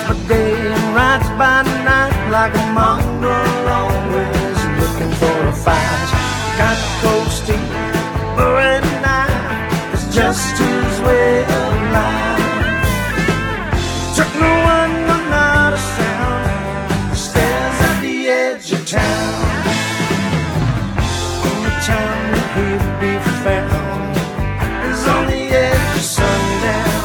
by day and rides by night like a mongrel, always looking for a fight. Got cold steel, but at night it's just his way of life. Took no one, not a sound. He stares at the edge of town. Only time that he'll be found is on the edge of sundown.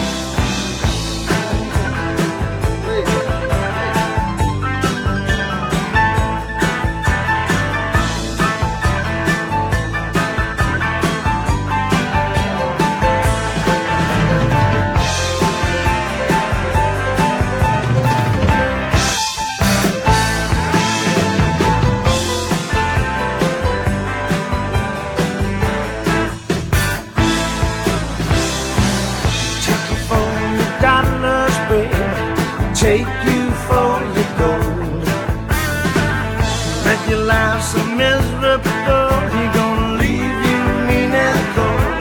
Take you for your gold. Make your life so miserable, he gonna leave you mean and cold.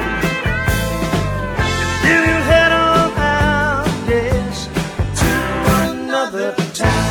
Give your head on out, yes, to another town.